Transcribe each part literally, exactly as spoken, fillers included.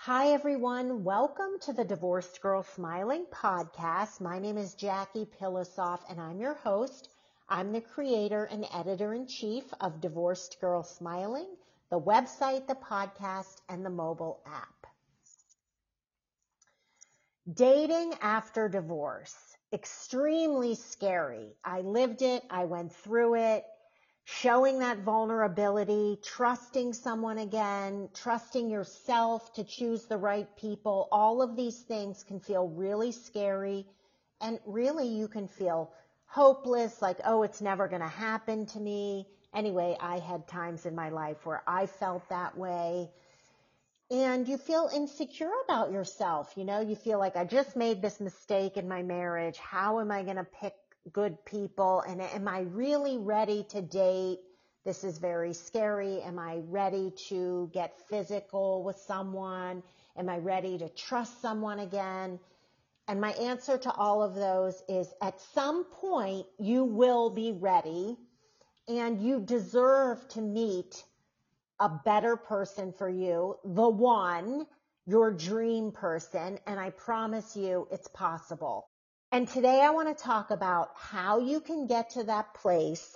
Hi, everyone. Welcome to the Divorced Girl Smiling podcast. My name is Jackie Pilosoff, and I'm your host. I'm the creator and editor-in-chief of Divorced Girl Smiling, the website, the podcast, and the mobile app. Dating after divorce. Extremely scary. I lived it. I went through it. Showing that vulnerability, trusting someone again, trusting yourself to choose the right people, all of these things can feel really scary. And really you can feel hopeless, like, oh, it's never going to happen to me. Anyway, I had times in my life where I felt that way. And you feel insecure about yourself. You know, you feel like I just made this mistake in my marriage. How am I going to pick good people? And am I really ready to date? This is very scary. Am I ready to get physical with someone? Am I ready to trust someone again? And my answer to all of those is at some point you will be ready, and you deserve to meet a better person for you, the one, your dream person, and I promise you it's possible. And today I want to talk about how you can get to that place,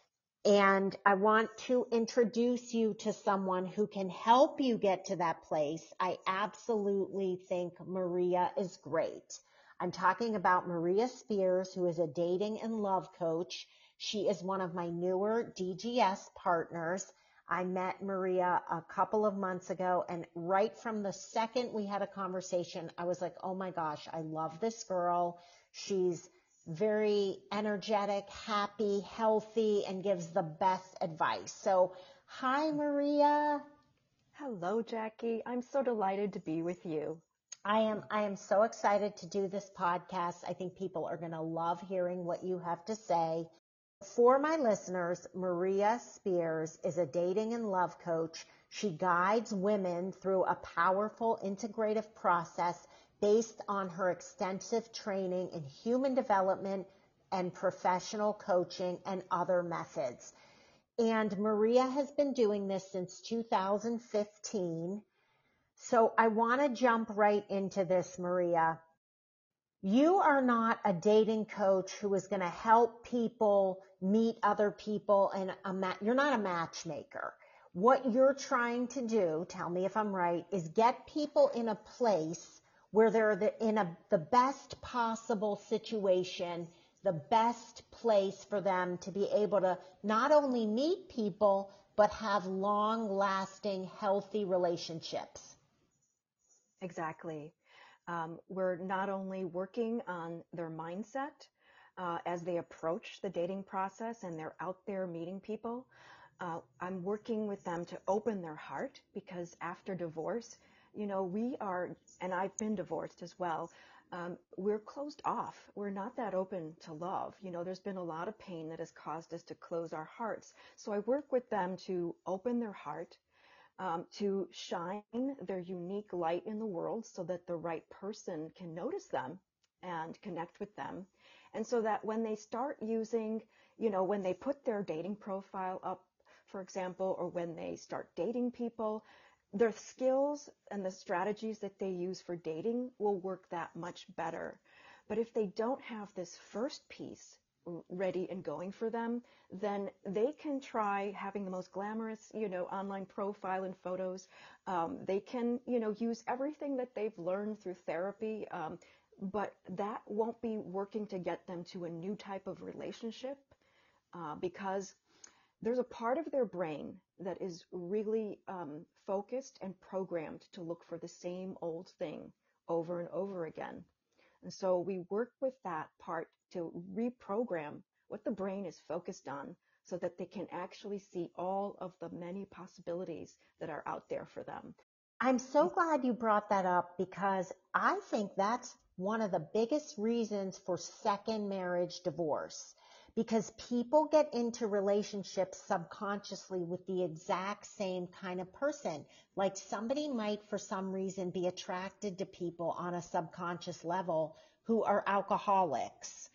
and I want to introduce you to someone who can help you get to that place. I absolutely think Maria is great. I'm talking about Maria Spears, who is a dating and love coach. She is one of my newer D G S partners. I met Maria a couple of months ago, and right from the second we had a conversation, I was like, oh my gosh, I love this girl. She's very energetic, happy, healthy, and gives the best advice. So, hi, Maria. Hello, Jackie. I'm so delighted to be with you. I am, I am so excited to do this podcast. I think people are going to love hearing what you have to say. For my listeners, Maria Spears is a dating and love coach. She guides women through a powerful integrative process based on her extensive training in human development and professional coaching and other methods. And Maria has been doing this since two thousand fifteen. So I want to jump right into this, Maria. You are not a dating coach who is going to help people meet other people, and a ma- you're not a matchmaker. What you're trying to do, tell me if I'm right, is get people in a place where they're the, in a, the best possible situation, the best place for them to be able to not only meet people, but have long-lasting, healthy relationships. Exactly. Um, we're not only working on their mindset uh, as they approach the dating process and they're out there meeting people. Uh, I'm working with them to open their heart, because after divorce, you know, we are, and I've been divorced as well, um, we're closed off. We're not that open to love. You know, there's been a lot of pain that has caused us to close our hearts. So I work with them to open their heart, um, to shine their unique light in the world so that the right person can notice them and connect with them. And so that when they start using, you know, when they put their dating profile up, for example, or when they start dating people, their skills and the strategies that they use for dating will work that much better. But if they don't have this first piece ready and going for them, then they can try having the most glamorous, you know, online profile and photos. Um, they can, you know, use everything that they've learned through therapy, um, but that won't be working to get them to a new type of relationship, uh, because there's a part of their brain that is really um, focused and programmed to look for the same old thing over and over again. And so we work with that part to reprogram what the brain is focused on so that they can actually see all of the many possibilities that are out there for them. I'm so glad you brought that up, because I think that's one of the biggest reasons for second marriage divorce, because people get into relationships subconsciously with the exact same kind of person. Like somebody might for some reason be attracted to people on a subconscious level who are alcoholics,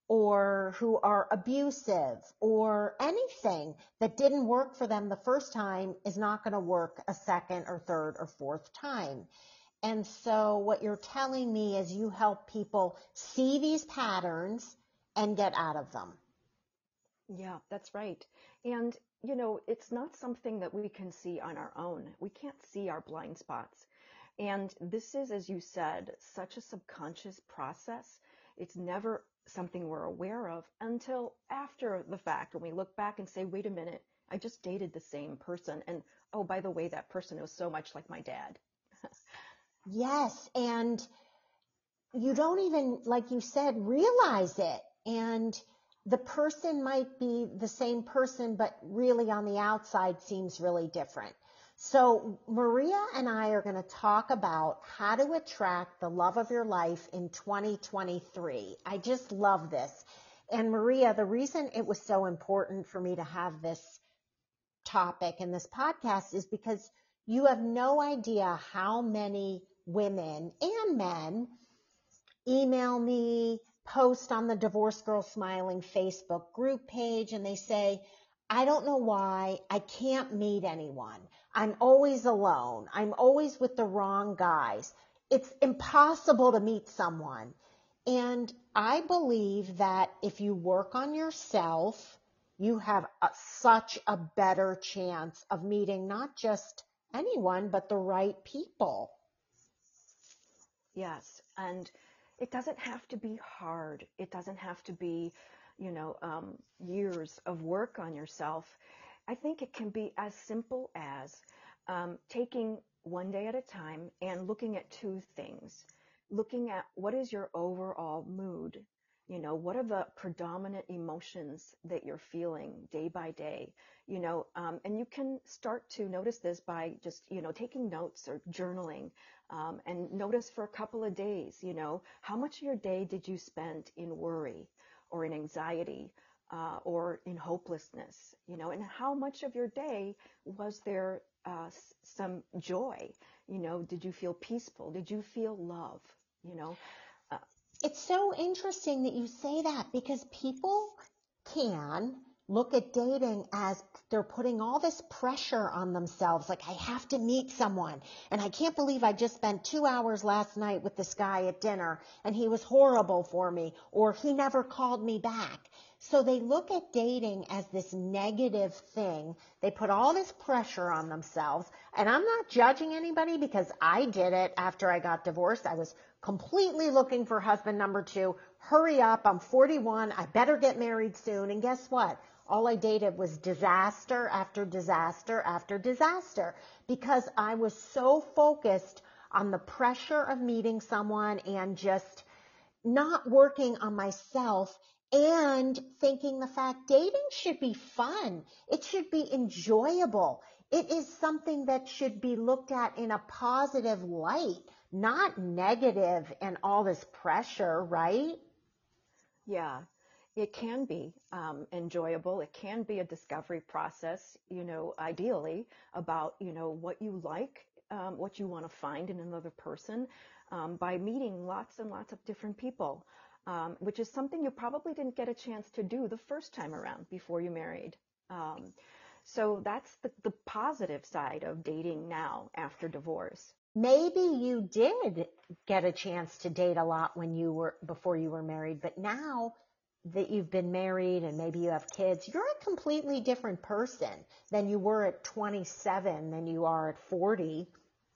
or who are abusive or anything that didn't work for them the first time is not going to work a second or third or fourth time. And so what you're telling me is you help people see these patterns and get out of them. Yeah, that's right. And, you know, it's not something that we can see on our own. We can't see our blind spots. And this is, as you said, such a subconscious process. It's never something we're aware of until after the fact, when we look back and say, wait a minute, I just dated the same person. And oh, by the way, that person was so much like my dad. Yes. And you don't even, like you said, realize it. And the person might be the same person, but really on the outside seems really different. So Maria and I are going to talk about how to attract the love of your life in twenty twenty-three. I just love this. And Maria, the reason it was so important for me to have this topic in this podcast is because you have no idea how many women and men email me, post on the Divorce Girl Smiling Facebook group page, and they say, I don't know why I can't meet anyone. I'm always alone. I'm always with the wrong guys. It's impossible to meet someone. And I believe that if you work on yourself, you have a, such a better chance of meeting not just anyone, but the right people. Yes, and it doesn't have to be hard. It doesn't have to be, you know, um, years of work on yourself. I think it can be as simple as um, taking one day at a time and looking at two things. Looking at what is your overall mood? You know, what are the predominant emotions that you're feeling day by day? You know, um, and you can start to notice this by just, you know, taking notes or journaling. Um, and notice for a couple of days, you know, how much of your day did you spend in worry or in anxiety uh, or in hopelessness, you know, and how much of your day was there uh, s- some joy? You know, did you feel peaceful? Did you feel love? You know, uh, It's so interesting that you say that because people can look at dating as they're putting all this pressure on themselves. Like, I have to meet someone. And I can't believe I just spent two hours last night with this guy at dinner and he was horrible for me, or he never called me back. So they look at dating as this negative thing. They put all this pressure on themselves. And I'm not judging anybody because I did it after I got divorced. I was completely looking for husband number two. Hurry up. I'm forty-one. I better get married soon. And guess what? All I dated was disaster after disaster after disaster because I was so focused on the pressure of meeting someone and just not working on myself and thinking the fact dating should be fun. It should be enjoyable. It is something that should be looked at in a positive light, not negative and all this pressure, right? yeah, it can be um, enjoyable. It can be a discovery process, you know, ideally about, you know, what you like, um, what you want to find in another person um, by meeting lots and lots of different people, um, which is something you probably didn't get a chance to do the first time around before you married. Um, so that's the, the positive side of dating now after divorce. Maybe you did get a chance to date a lot when you were before you were married, but now that you've been married and maybe you have kids, you're a completely different person than you were at twenty-seven, than you are at forty.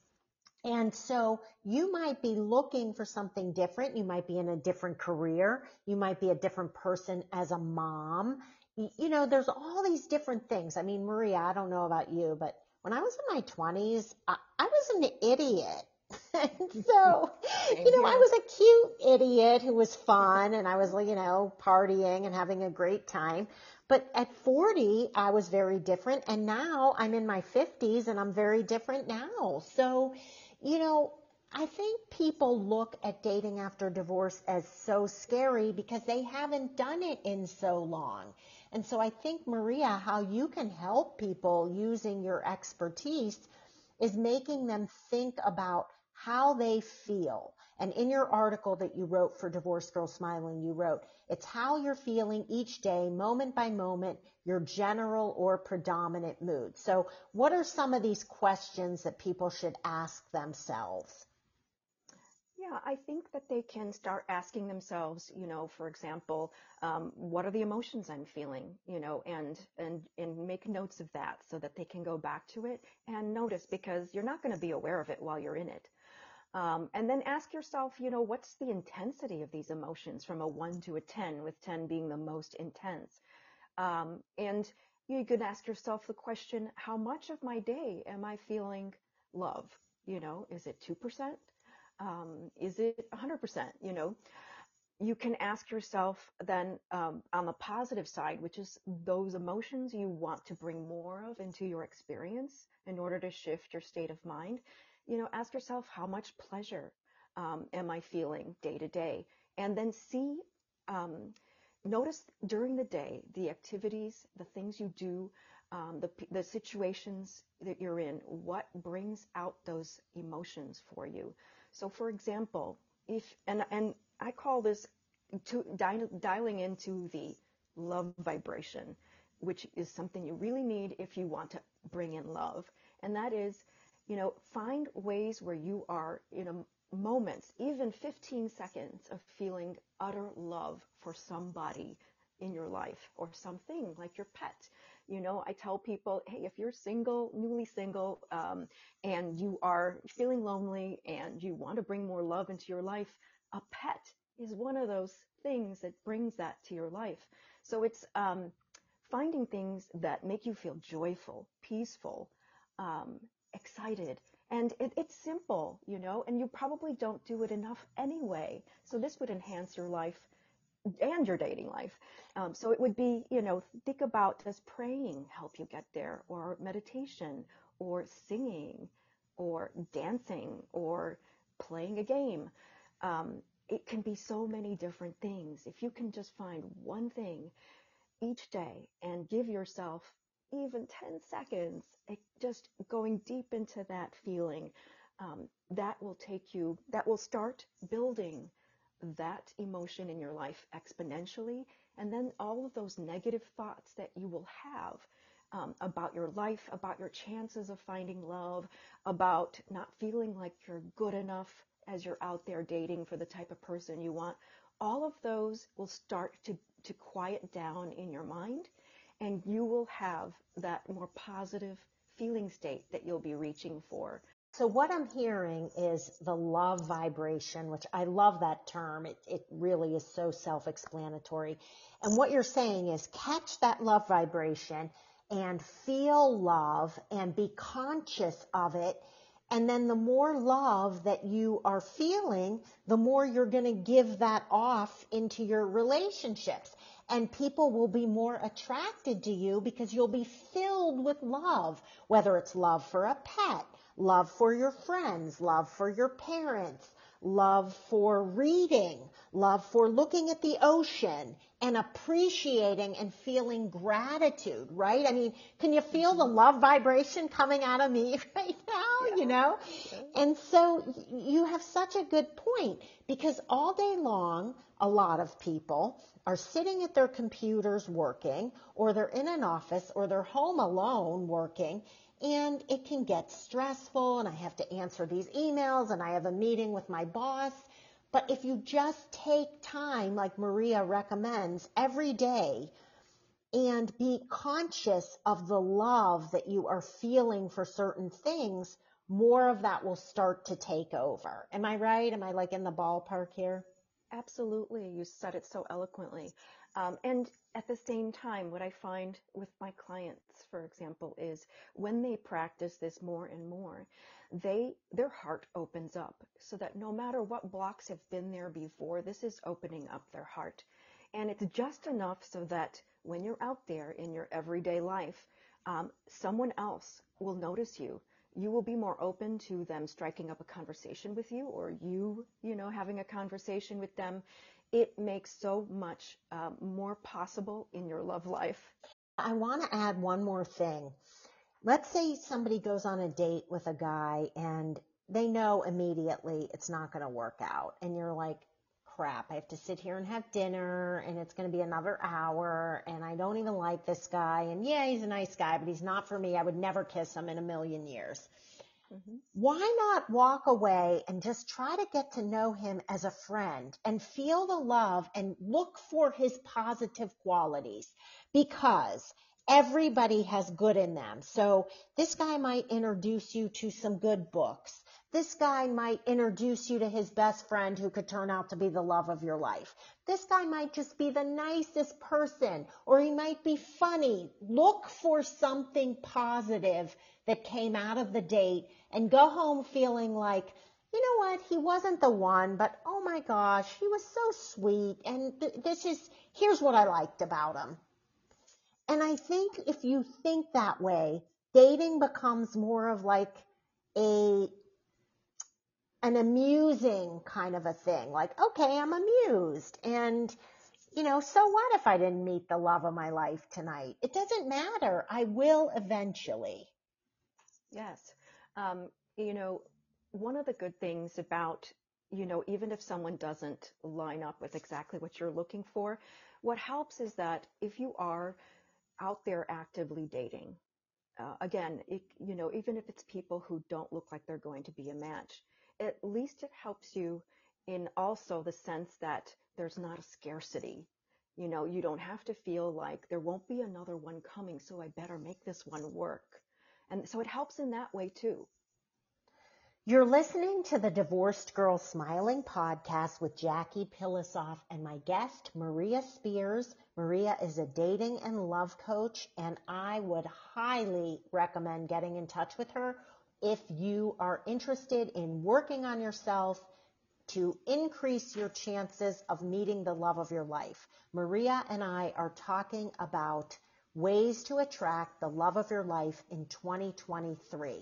And so you might be looking for something different. You might be in a different career. You might be a different person as a mom. Y- You know, there's all these different things. I mean, Maria, I don't know about you, but when I was in my twenties, I, I was an idiot. And so, Same you know, I here. was a cute idiot who was fun and I was, you know, partying and having a great time. But at forty, I was very different. And now I'm in my fifties and I'm very different now. So, you know, I think people look at dating after divorce as so scary because they haven't done it in so long. And so I think, Maria, how you can help people using your expertise is making them think about how they feel. And in your article that you wrote for Divorce Girl Smiling, you wrote, it's how you're feeling each day, moment by moment, your general or predominant mood. So what are some of these questions that people should ask themselves? Yeah, I think that they can start asking themselves, you know, for example, um, what are the emotions I'm feeling, you know, and and and make notes of that so that they can go back to it and notice, because you're not going to be aware of it while you're in it. Um, and then ask yourself, you know, what's the intensity of these emotions from a one to a ten, with ten being the most intense. Um, and you can ask yourself the question, how much of my day am I feeling love? You know, is it two percent? Um, is it one hundred percent? You know, you can ask yourself then, um, on the positive side, which is those emotions you want to bring more of into your experience in order to shift your state of mind. You know, ask yourself, how much pleasure um, am I feeling day to day? And then see, um, notice during the day, the activities, the things you do, um, the, the situations that you're in, what brings out those emotions for you. So for example, if, and, and I call this to, dial, dialing into the love vibration, which is something you really need if you want to bring in love. And that is, you know, find ways where you are in a moments, even fifteen seconds of feeling utter love for somebody in your life, or something like your pet. You know, I tell people, hey, if you're single, newly single, um, and you are feeling lonely and you want to bring more love into your life, a pet is one of those things that brings that to your life. So it's um, finding things that make you feel joyful, peaceful, um, excited. And it, it's simple, you know, and you probably don't do it enough anyway. So this would enhance your life and your dating life. Um, so it would be, you know, think about, does praying help you get there, or meditation, or singing, or dancing, or playing a game. Um, it can be so many different things. If you can just find one thing each day and give yourself even ten seconds, just going deep into that feeling, um, that will take you, that will start building that emotion in your life exponentially. And then all of those negative thoughts that you will have um, about your life, about your chances of finding love, about not feeling like you're good enough as you're out there dating for the type of person you want, all of those will start to, to quiet down in your mind, and you will have that more positive feeling state that you'll be reaching for. So what I'm hearing is the love vibration, which I love that term. It, it really is so self-explanatory. And what you're saying is catch that love vibration and feel love and be conscious of it. And then the more love that you are feeling, the more you're going to give that off into your relationships. And people will be more attracted to you because you'll be filled with love, whether it's love for a pet, love for your friends, love for your parents, love for reading, love for looking at the ocean and appreciating and feeling gratitude, right? I mean, can you feel the love vibration coming out of me right now, Yeah. you know? Yeah. And so you have such a good point, because all day long, a lot of people are sitting at their computers working, or they're in an office, or they're home alone working, and it can get stressful, and I have to answer these emails, and I have a meeting with my boss. But if you just take time, like Maria recommends, every day, and be conscious of the love that you are feeling for certain things, more of that will start to take over. Am I right? Am I like in the ballpark here? Absolutely. You said it so eloquently. Um, and at the same time, what I find with my clients, for example, is when they practice this more and more, they, their heart opens up, so that no matter what blocks have been there before, this is opening up their heart. And it's just enough so that when you're out there in your everyday life, um, someone else will notice you. You will be more open to them striking up a conversation with you, or you, you know, having a conversation with them. It makes so much um, more possible in your love life. I want to add one more thing. Let's say somebody goes on a date with a guy and they know immediately it's not going to work out. And you're like, crap, I have to sit here and have dinner and it's going to be another hour and I don't even like this guy. And yeah, he's a nice guy, but he's not for me. I would never kiss him in a million years. Mm-hmm. Why not walk away and just try to get to know him as a friend and feel the love and look for his positive qualities, because everybody has good in them. So this guy might introduce you to some good books. This guy might introduce you to his best friend who could turn out to be the love of your life. This guy might just be the nicest person, or he might be funny. Look for something positive that came out of the date and go home feeling like, you know what, he wasn't the one, but oh my gosh, he was so sweet. And th- this is, here's what I liked about him. And I think if you think that way, dating becomes more of like a an amusing kind of a thing. Like, okay, I'm amused. And, you know, so what if I didn't meet the love of my life tonight? It doesn't matter. I will eventually. Yes. Um, you know, one of the good things about, you know, even if someone doesn't line up with exactly what you're looking for, what helps is that if you are out there actively dating, uh, again, it, you know, even if it's people who don't look like they're going to be a match, at least it helps you in also the sense that there's not a scarcity. You know, you don't have to feel like there won't be another one coming, so I better make this one work. And so it helps in that way too. You're listening to the Divorced Girl Smiling podcast with Jackie Pilosoff and my guest, Maria Spears. Maria is a dating and love coach, and I would highly recommend getting in touch with her if you are interested in working on yourself to increase your chances of meeting the love of your life. Maria and I are talking about ways to attract the love of your life in twenty twenty-three.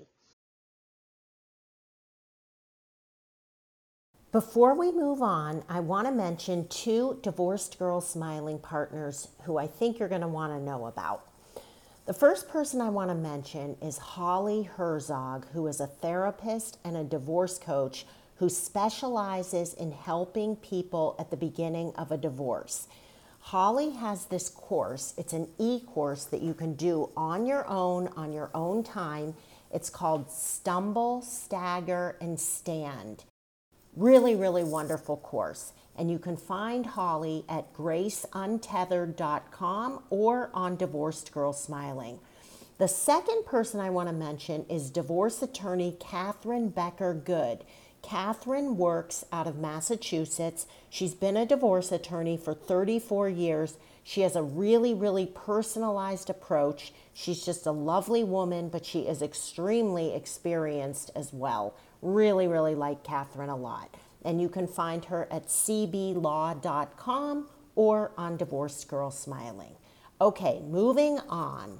Before we move on, I want to mention two Divorced Girl Smiling partners who I think you're going to want to know about. The first person I want to mention is Holly Herzog, who is a therapist and a divorce coach who specializes in helping people at the beginning of a divorce. Holly has this course. It's an e-course that you can do on your own, on your own time. It's called Stumble, Stagger, and Stand. Really, really wonderful course. And you can find Holly at grace untethered dot com or on Divorced Girl Smiling. The second person I want to mention is divorce attorney Catherine Becker Good. Catherine works out of Massachusetts. She's been a divorce attorney for thirty-four years. She has a really, really personalized approach. She's just a lovely woman, but she is extremely experienced as well. Really, really like Catherine a lot. And you can find her at c b law dot com or on Divorced Girl Smiling. Okay, moving on.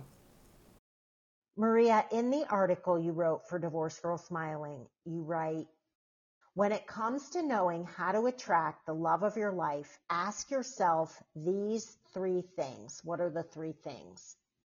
Maria, in the article you wrote for Divorced Girl Smiling, you write, when it comes to knowing how to attract the love of your life, ask yourself these three things. What are the three things?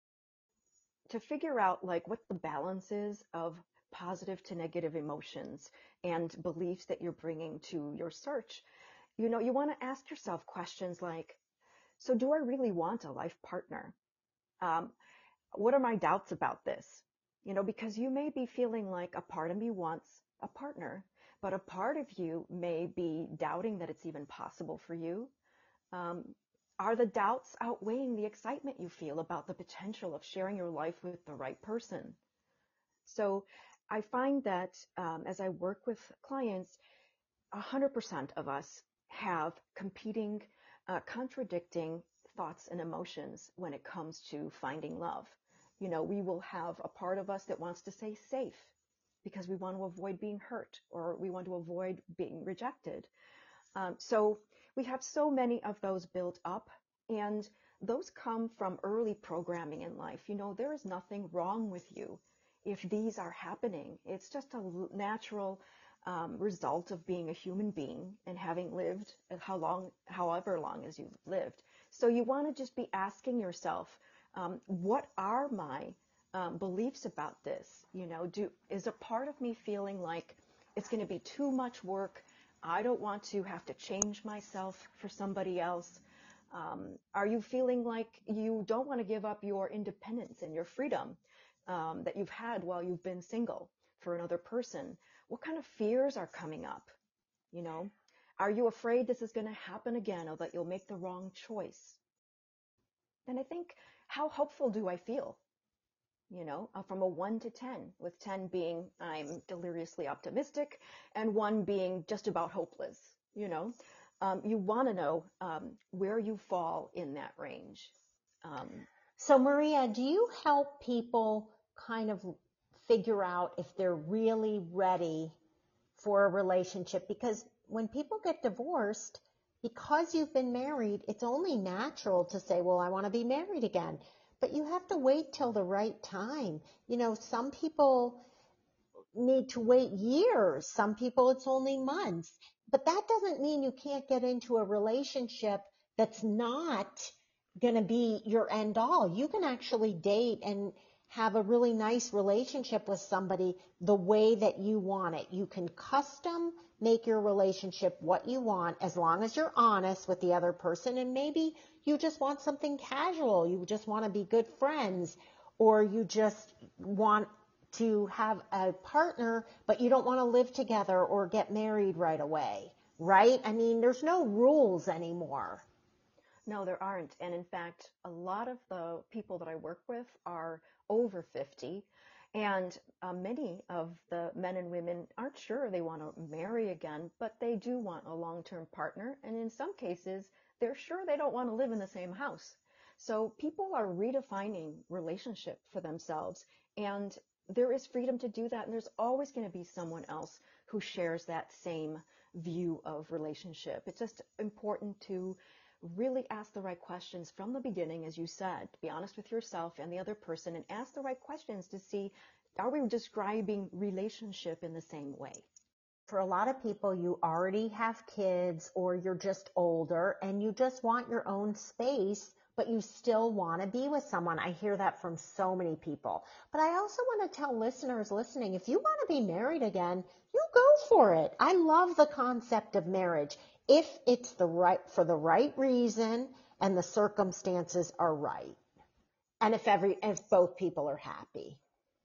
To figure out like what the balance is of positive to negative emotions and beliefs that you're bringing to your search, you know, you want to ask yourself questions like, so do I really want a life partner? Um, what are my doubts about this? You know, because you may be feeling like a part of me wants a partner, but a part of you may be doubting that it's even possible for you. Um, are the doubts outweighing the excitement you feel about the potential of sharing your life with the right person? So I find that um, as I work with clients, one hundred percent of us have competing, uh, contradicting thoughts and emotions when it comes to finding love. You know, we will have a part of us that wants to stay safe because we want to avoid being hurt or we want to avoid being rejected. Um, so we have so many of those built up, and those come from early programming in life. You know, there is nothing wrong with you if these are happening. It's just a natural um, result of being a human being and having lived how long, however long as you've lived. So you want to just be asking yourself, um, what are my um, beliefs about this? You know, do is a part of me feeling like it's going to be too much work. I don't want to have to change myself for somebody else. Um, are you feeling like you don't want to give up your independence and your freedom um, that you've had while you've been single for another person? What kind of fears are coming up? You know, are you afraid this is going to happen again or that you'll make the wrong choice? And I think, how hopeful do I feel? You know, uh, from a one to ten, with ten being I'm deliriously optimistic and one being just about hopeless, you know. Um, you want to know um, where you fall in that range. Um, So Maria, do you help people kind of figure out if they're really ready for a relationship? Because when people get divorced, because you've been married, it's only natural to say, well, I want to be married again. But you have to wait till the right time. You know, some people need to wait years. Some people it's only months. But that doesn't mean you can't get into a relationship that's not going to be your end all. You can actually date and have a really nice relationship with somebody the way that you want it. You can custom make your relationship what you want as long as you're honest with the other person. And maybe you just want something casual. You just want to be good friends, or you just want to have a partner, but you don't want to live together or get married right away, right? I mean, there's no rules anymore. no, there aren't. And in fact, a lot of the people that I work with are over fifty. And uh, many of the men and women aren't sure they want to marry again, but they do want a long-term partner. And in some cases, they're sure they don't want to live in the same house. So people are redefining relationship for themselves. And there is freedom to do that. And there's always going to be someone else who shares that same view of relationship. It's just important to really ask the right questions from the beginning, as you said. Be honest with yourself and the other person and ask the right questions to see, are we describing relationship in the same way? For a lot of people, you already have kids or you're just older and you just want your own space, but you still want to be with someone. I hear that from so many people. But I also want to tell listeners listening, if you want to be married again, you go for it. I love the concept of marriage if it's the right, for the right reason and the circumstances are right. And if every, if both people are happy.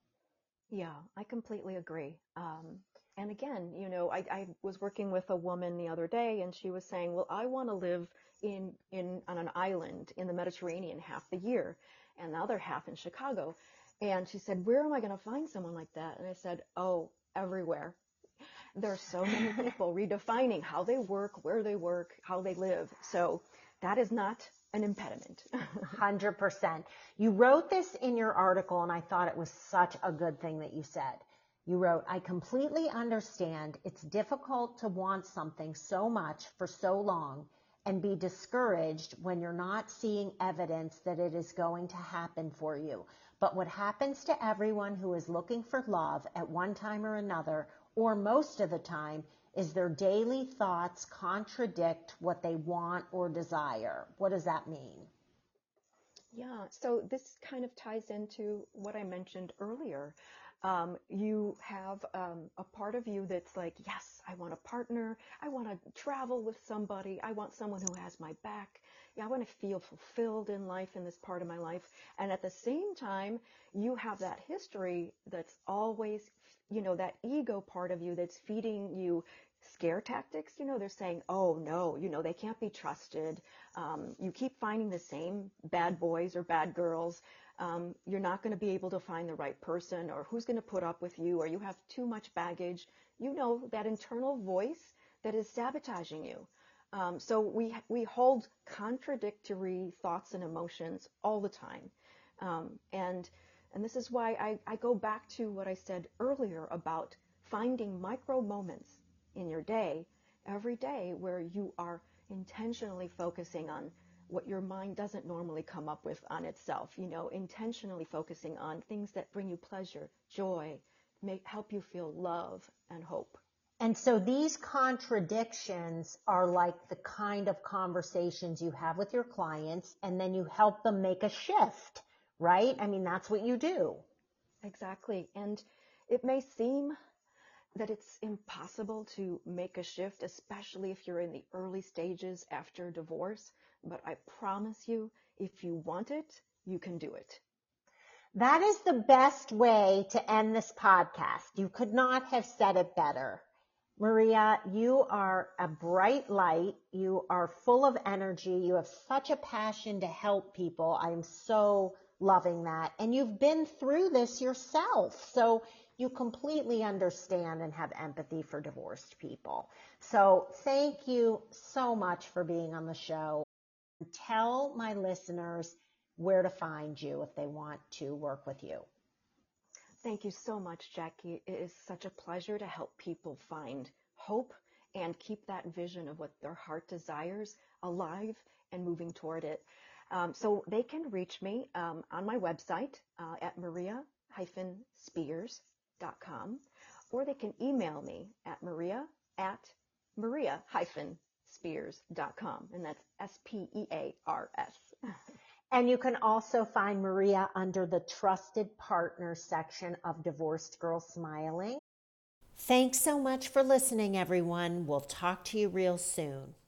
Yeah, I completely agree. Um, and again, you know, I, I was working with a woman the other day, and she was saying, "Well, I want to live in in on an island in the Mediterranean half the year, and the other half in Chicago." And she said, "Where am I going to find someone like that?" And I said, "Oh, everywhere. There are so many people redefining how they work, where they work, how they live. So that is not an impediment." one hundred percent. You wrote this in your article, and I thought it was such a good thing that you said. You wrote, "I completely understand it's difficult to want something so much for so long and be discouraged when you're not seeing evidence that it is going to happen for you. But what happens to everyone who is looking for love at one time or another, or most of the time, is their daily thoughts contradict what they want or desire." What does that mean? Yeah, so this kind of ties into what I mentioned earlier. Um, you have um, a part of you that's like, yes, I want a partner. I want to travel with somebody. I want someone who has my back. Yeah, I want to feel fulfilled in life in this part of my life. And at the same time, you have that history that's always, you know, that ego part of you that's feeding you scare tactics. You know, they're saying, oh no, you know, they can't be trusted. Um, you keep finding the same bad boys or bad girls. Um, you're not going to be able to find the right person, or who's going to put up with you, or you have too much baggage. You know, that internal voice that is sabotaging you. Um, so we we hold contradictory thoughts and emotions all the time. Um, and and this is why I, I go back to what I said earlier about finding micro moments in your day, every day, where you are intentionally focusing on what your mind doesn't normally come up with on itself, you know, intentionally focusing on things that bring you pleasure, joy, make, help you feel love and hope. And so these contradictions are like the kind of conversations you have with your clients, and then you help them make a shift, right? I mean, that's what you do. Exactly. And it may seem that it's impossible to make a shift, especially if you're in the early stages after divorce. But I promise you, if you want it, you can do it. That is the best way to end this podcast. You could not have said it better. Maria, you are a bright light. You are full of energy. You have such a passion to help people. I'm so loving that. And you've been through this yourself. So you completely understand and have empathy for divorced people. So thank you so much for being on the show. Tell my listeners where to find you if they want to work with you. Thank you so much, Jackie. It is such a pleasure to help people find hope and keep that vision of what their heart desires alive and moving toward it. Um, so they can reach me um, on my website uh, at maria dash spears dot com, or they can email me at maria at maria dash spears dot com, and that's S P E A R S. And you can also find Maria under the Trusted Partners section of Divorced Girl Smiling. Thanks so much for listening, everyone. We'll talk to you real soon.